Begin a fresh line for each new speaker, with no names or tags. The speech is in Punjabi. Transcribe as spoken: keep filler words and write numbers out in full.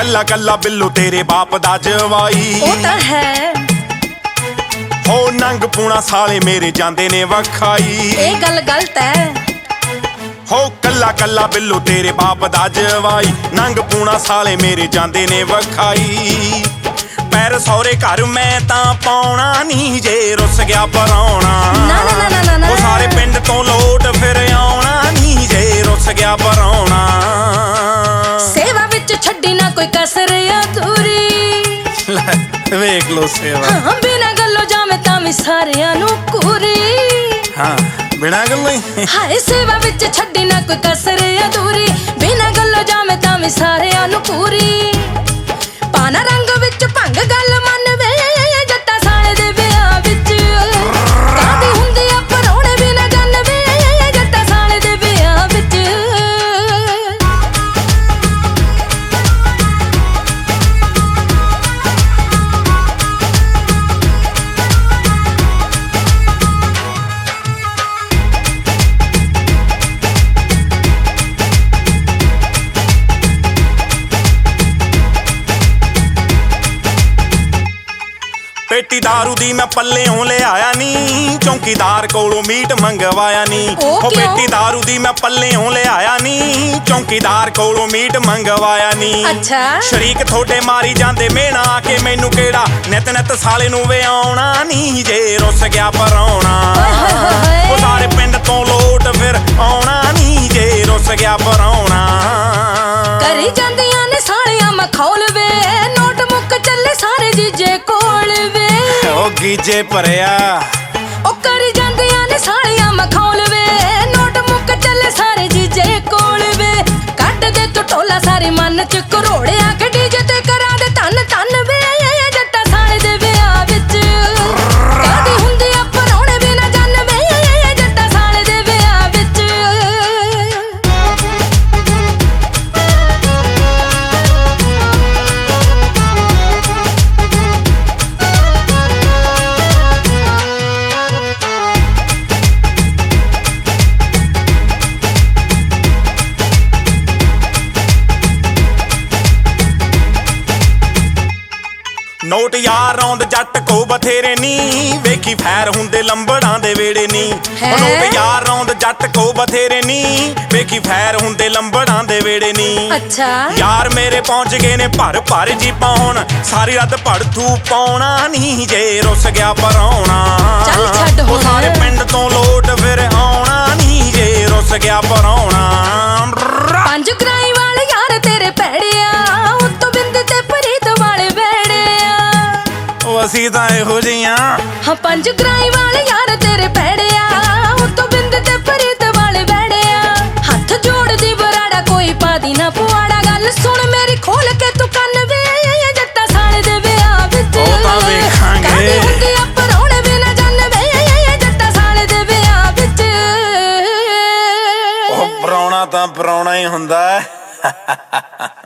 ਕੱਲਾ ਕੱਲਾ ਬਿੱਲੂ ਤੇਰੇ ਬਾਪ ਦਾ ਜਵਾਈ।
ਉਹ ਤਾਂ ਹੈ
ਹੋ ਨੰਗ ਪੂਣਾ ਸਾਲੇ ਮੇਰੇ ਜਾਂਦੇ ਨੇ ਵਖਾਈ।
ਇਹ ਗੱਲ ਗਲਤ ਹੈ।
ਹੋ ਕੱਲਾ ਕੱਲਾ ਬਿੱਲੂ ਤੇਰੇ ਬਾਪ ਦਾ ਜਵਾਈ। ਨੰਗ ਪੂਣਾ ਸਾਲੇ ਮੇਰੇ ਜਾਂਦੇ ਨੇ ਵਖਾਈ। ਪੈਰ ਸਹੁਰੇ ਘਰ ਮੈਂ ਤਾਂ ਪਾਉਣਾ ਨੀ ਜੇ ਰੁੱਸ ਗਿਆ ਪਰਾਉਣਾ।
ਨਾ ਨਾ ਨਾ ਨਾ ਨਾ
ਉਹ ਸਾਰੇ ਪਿੰਡ ਤੋਂ ਲੋਟ ਫਿਰ ਆਉਣਾ ਨੀ ਜੇ ਰੁੱਸ ਗਿਆ ਪਰਾਉਣਾ।
ਸੇਵਾ ਵਿੱਚ ਛੱਡੀ ਨਾ ਕੋਈ ਕਸਰ ਅਧੂਰੀ।
ਵੇਖ ਲੋ ਸੇਵਾ
ਹਾਂ ਬਿਨਾਂ ਗੱਲੋਂ ਜਾਵੇਂ ਤਾਂ ਵੀ ਸਾਰਿਆਂ ਨੂੰ ਕੂਰੀ।
ਹਾਂ ਬਿਨਾਂ ਗੱਲੋਂ ਹੀ
ਹਾਏ ਸੇਵਾ ਵਿੱਚ ਛੱਡੀ ਨਾ ਕੋਈ ਕਸਰ ਅਧੂਰੀ। ਬਿਨਾਂ ਗੱਲੋਂ ਜਾਵੇਂ ਤਾਂ ਵੀ ਸਾਰਿਆਂ ਨੂੰ ਪੂਰੀ। ਪਾਣਾ ਰੰਗ ਵਿੱਚ ਭੰਗ ਗੱਲ ਮੰਨ ਵੇ ਜੱਟਾਂ ਸਾਲੇ ਦੇ ਵਿਆਹ ਵਿੱਚ। ਕਾਹਦੀ ਹੁੰਦੀ ਆ ਪਰਾਉਣੇ ਬਿਨਾਂ ਜੰਨ ਵੇ ਜੱਟਾਂ ਸਾਲੇ ਦੇ ਵਿਆਹ ਵਿੱਚ। ਪੇਟੀ ਦਾਰੂ ਦੀ ਮੈਂ ਪੱਲਿਓਂ ਲਿਆਇਆ ਨੀ। ਚੌਂਕੀਦਾਰ ਕੋਲੋਂ ਮੀਟ ਮੰਗਵਾਇਆ ਨੀ। ਉਹ ਪੇਟੀ ਦਾਰੂ ਦੀ ਮੈਂ ਪੱਲਿਓਂ ਲਿਆਇਆ ਨੀ। ਚੌਂਕੀਦਾਰ ਕੋਲੋਂ ਮੀਟ ਮੰਗਵਾਇਆ ਨੀ। ਅੱਛਾ
ਸ਼ਰੀਕ ਥੋੜੇ ਮਾਰੀ ਜਾਂਦੇ ਮੇਣਾ ਆ ਕੇ ਮੈਨੂੰ ਕਿਹੜਾ ਨਿਤ ਨਿਤ ਸਾਲੇ ਨੂੰ ਵਿਆਉਣਾ ਨੀ ਜੇ ਰੁੱਸ ਗਿਆ ਪਰਾਉਣਾ। ਉਹ ਸਾਰੇ ਪਿੰਡ ਤੋਂ ਲੋਟ ਫਿਰ ਆਉਣਾ ਨੀ ਜੇ ਰੁੱਸ ਗਿਆ ਪਰਾਉਣਾ।
ਕਰੀ ਜਾਂਦੀਆਂ ਨੇ ਸਾਲੀਆਂ ਮਖੌਲ ਵੇ ਨੋਟ ਮੁੱਕ ਚੱਲੇ ਸਾਰੇ ਜੀਜੇ ਕੋਲ ਵੇ।
ਉਹ ਗੀਜੇ ਭਰਿਆ
ਉਹ ਕਰੀ ਜਾਂਦੀਆਂ ਨੇ ਸਾਲੀਆਂ ਮਖੌਲ ਵੇ ਨੋਟ ਮੁੱਕ ਚੱਲੇ ਸਾਰੇ ਜੀਜੇ ਕੋਲ ਵੇ। ਕੱਢ ਦੇ ਤੂੰ ਟੋਲਾ ਸਾਰੇ ਮਨ ਚ ਕਰੋੜਿਆ ਕੇ ਡੀਜੇ ਤੇ ਕਰਾ ਦੇ ਧੰਨ ਧੰਨ ਵੇ ਜੱਟਾਂ ਸਾਲੇ ਦੇ ਵਿਆਹ ਵਿੱਚ। ਕਾਹਦੀ ਹੁੰਦੀ ਆ ਪਰਾਉਣੇ ਬਿਨਾਂ ਜੰਨ ਵੇ ਜੱਟਾਂ ਸਾਲੇ ਦੇ ਵਿਆਹ ਵਿੱਚ।
ਨੋਟ ਯਾਰ ਰੌਂਦ ਜੱਟ ਕੋ ਬਥੇਰੇ ਨੀ। ਵੇਖੀ ਫੈਰ ਹੁੰਦੇ ਲੰਬੜਾਂ ਦੇ ਵੇੜੇ ਨੀ। ਨੋਟ ਯਾਰ ਰੌਂਦ ਜੱਟ ਕੋ ਬਥੇਰੇ ਨੀ। ਵੇਖੀ ਫੈਰ ਹੁੰਦੇ ਲੰਬੜਾਂ ਦੇ ਵੇੜੇ ਨੀ।
ਅੱਛਾ
ਯਾਰ ਮੇਰੇ ਪਹੁੰਚ ਗਏ ਨੇ ਭਰ ਭਰ ਜੀ ਪਾਉਣ। ਸਾਰੀ ਰਾਤ ਭੜਥੂ ਪਾਉਣਾ ਨੀ ਜੇ ਰੁੱਸ ਗਿਆ ਪਰਾਉਣਾ।
ਚੱਲ ਛੱਡ
ਉਹ
ਹੁਣ।
ਸਾਰੇ ਪਿੰਡ ਤੋਂ ਲੋਟ ਫਿਰ ਆਉਣਾ ਨੀ ਜੇ ਰੁੱਸ ਗਿਆ ਪਰਾਉਣਾ।
ਪੰਜ ਗਰਾਈ ਵਾਲੇ ਯਾਰ ਤੇਰੇ ਭੈੜਿਆ ਉੱਤੋਂ ਬਿੰਦ ਤੇ ਪ੍ਰੀਤ ਵਾਲੇ ਵੇੜਿਆ।
ਉਹ ਅਸੀਂ ਤਾਂ ਇਹੋ ਜਿਹੀਆਂ।
ਹਾਂ ਪੰਜ ਗਰਾਈ ਵਾਲੇ ਯਾਰ ਤੇਰੇ ਭੈੜਿਆ ਉੱਤੋਂ ਬਿੰਦ ਤੇ ਪ੍ਰੀਤ ਵਾਲੇ ਵੇੜਿਆ। ਹੱਥ ਜੋੜਦੀ ਬਰਾੜਾ ਕੋਈ ਪਾਦੀ ਨਾ ਪੁਆੜਾ। ਗੱਲ ਸੁਣ ਮੇਰੀ ਖੋਲ ਕੇ ਤੂੰ ਕੰਨ ਵੇ ਜੱਟਾਂ ਸਾਲੇ ਦੇ ਵਿਆਹ ਵਿੱਚ।
ਉਹ ਤਾਂ ਵੇਖਾਂਗੇ।
ਕਾਹਦੀ ਹੁੰਦੀ ਆ ਪਰਾਉਣੇ ਬਿਨਾਂ ਜੰਨ ਵੇ ਜੱਟਾਂ ਸਾਲੇ ਦੇ ਵਿਆਹ ਵਿੱਚ।
ਉਹ ਪਰਾਉਣਾ ਤਾਂ ਪਰਾਉਣਾ ਹੀ ਹੁੰਦਾ ਹੈ।